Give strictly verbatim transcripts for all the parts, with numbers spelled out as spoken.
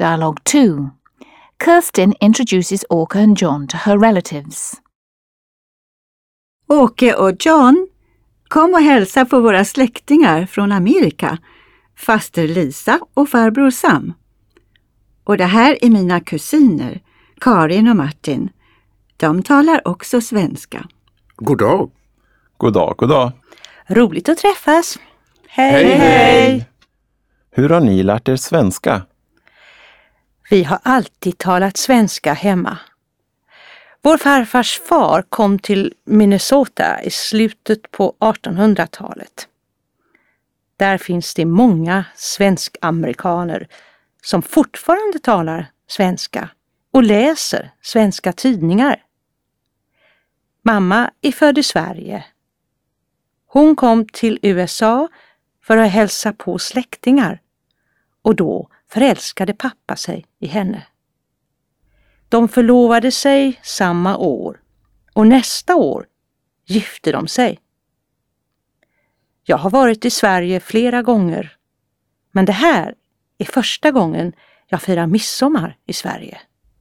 Dialogue two. Kirsten introduces Orca and John to her relatives. Åke och John, kom och hälsa på våra släktingar från Amerika, faster Lisa och farbror Sam. Och det här är mina kusiner, Karin och Martin. De talar också svenska. God dag. God dag, god dag. Roligt att träffas. Hej, hej, hej! Hur har ni lärt er svenska? Vi har alltid talat svenska hemma. Vår farfars far kom till Minnesota i slutet på artonhundratalet. Där finns det många svensk-amerikaner som fortfarande talar svenska och läser svenska tidningar. Mamma är född i Sverige. Hon kom till U S A för att hälsa på släktingar och då förälskade pappa sig i henne. De förlovade sig samma år och nästa år gifte de sig. Jag har varit i Sverige flera gånger, men det här är första gången jag firar midsommar i Sverige.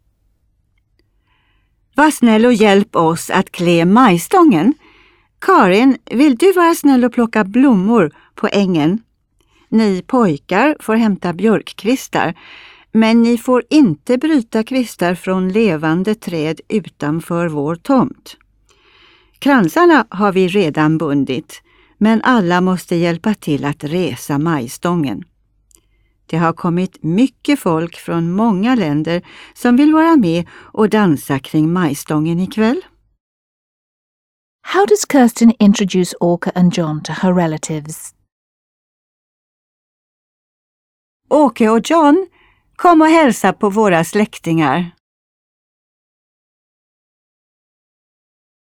Var snäll och hjälp oss att klä majstången. Karin, vill du vara snäll och plocka blommor på ängen? Ni pojkar får hämta björkkvistar, men ni får inte bryta kvistar från levande träd utanför vår tomt. Kransarna har vi redan bundit, men alla måste hjälpa till att resa majstången. Det har kommit mycket folk från många länder som vill vara med och dansa kring majstången ikväll. How does Kirsten introduce Orca and John to her relatives? Åke och John, kom och hälsa på våra släktingar.